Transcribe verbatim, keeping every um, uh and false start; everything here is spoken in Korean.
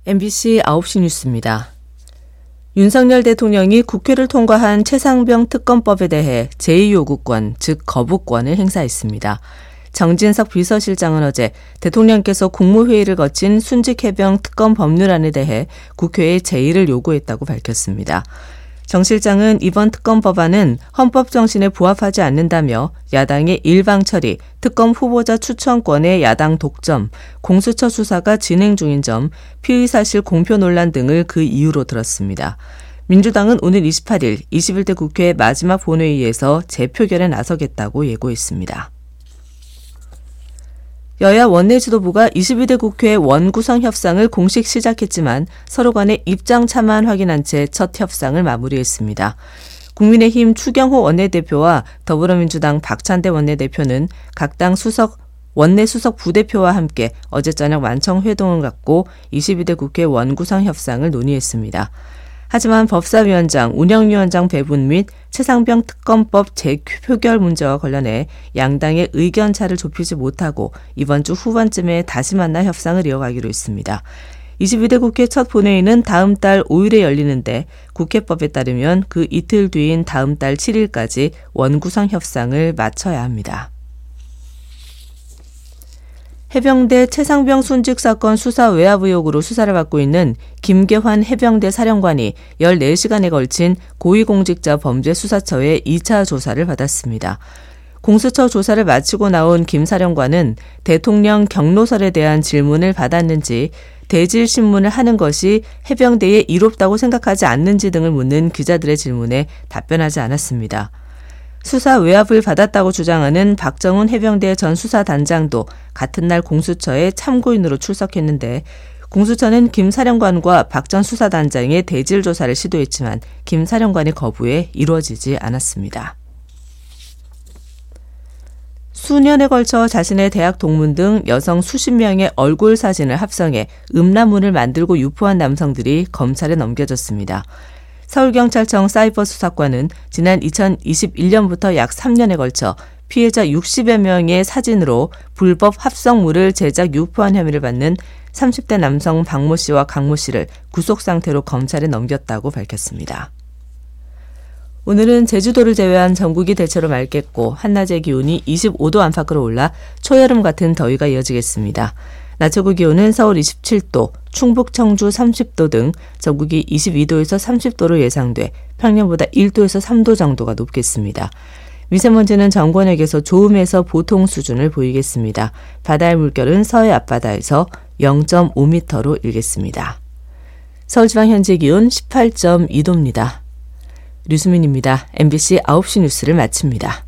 엠비씨 아홉 시 뉴스입니다. 윤석열 대통령이 국회를 통과한 최상병 특검법에 대해 제이 요구권, 즉 거부권을 행사했습니다. 정진석 비서실장은 어제 대통령께서 국무회의를 거친 순직해병 특검 법률안에 대해 국회에 제의를 요구했다고 밝혔습니다. 정 실장은 이번 특검 법안은 헌법 정신에 부합하지 않는다며 야당의 일방 처리, 특검 후보자 추천권의 야당 독점, 공수처 수사가 진행 중인 점, 피의 사실 공표 논란 등을 그 이유로 들었습니다. 민주당은 오늘 이십팔 일 이십일 대 국회 마지막 본회의에서 재표결에 나서겠다고 예고했습니다. 여야 원내 지도부가 이십이 대 국회 원구성 협상을 공식 시작했지만 서로 간의 입장 차만 확인한 채 첫 협상을 마무리했습니다. 국민의힘 추경호 원내대표와 더불어민주당 박찬대 원내대표는 각 당 수석 원내 수석 부대표와 함께 어제 저녁 만청 회동을 갖고 이십이 대 국회 원구성 협상을 논의했습니다. 하지만 법사위원장, 운영위원장 배분 및 최상병 특검법 재표결 문제와 관련해 양당의 의견 차를 좁히지 못하고 이번 주 후반쯤에 다시 만나 협상을 이어가기로 했습니다. 이십이 대 국회 첫 본회의는 다음 달 오 일에 열리는데 국회법에 따르면 그 이틀 뒤인 다음 달 칠 일까지 원구성 협상을 마쳐야 합니다. 해병대 최상병 순직 사건 수사 외압 의혹으로 수사를 받고 있는 김계환 해병대 사령관이 열네 시간에 걸친 고위공직자 범죄수사처의 이 차 조사를 받았습니다. 공수처 조사를 마치고 나온 김 사령관은 대통령 경로설에 대한 질문을 받았는지, 대질 신문을 하는 것이 해병대에 이롭다고 생각하지 않는지 등을 묻는 기자들의 질문에 답변하지 않았습니다. 수사 외압을 받았다고 주장하는 박정훈 해병대 전 수사단장도 같은 날 공수처에 참고인으로 출석했는데 공수처는 김 사령관과 박 전 수사단장의 대질 조사를 시도했지만 김 사령관의 거부에 이루어지지 않았습니다. 수년에 걸쳐 자신의 대학 동문 등 여성 수십 명의 얼굴 사진을 합성해 음란물을 만들고 유포한 남성들이 검찰에 넘겨졌습니다. 서울경찰청 사이버 수사과는 지난 이천이십일 년부터 약 삼 년에 걸쳐 피해자 육십여 명의 사진으로 불법 합성물을 제작 유포한 혐의를 받는 삼십 대 남성 박모 씨와 강모 씨를 구속 상태로 검찰에 넘겼다고 밝혔습니다. 오늘은 제주도를 제외한 전국이 대체로 맑겠고 한낮의 기온이 이십오 도 안팎으로 올라 초여름 같은 더위가 이어지겠습니다. 낮 최고 기온은 서울 이십칠 도, 충북 청주 삼십 도 등 전국이 이십이 도에서 삼십 도로 예상돼 평년보다 일 도에서 삼 도 정도가 높겠습니다. 미세먼지는 전권역에서 좋음에서 보통 수준을 보이겠습니다. 바다의 물결은 서해 앞바다에서 영 점 오 미터로 일겠습니다. 서울지방 현재 기온 십팔 점 이 도입니다. 류수민입니다. 엠비씨 아홉 시 뉴스를 마칩니다.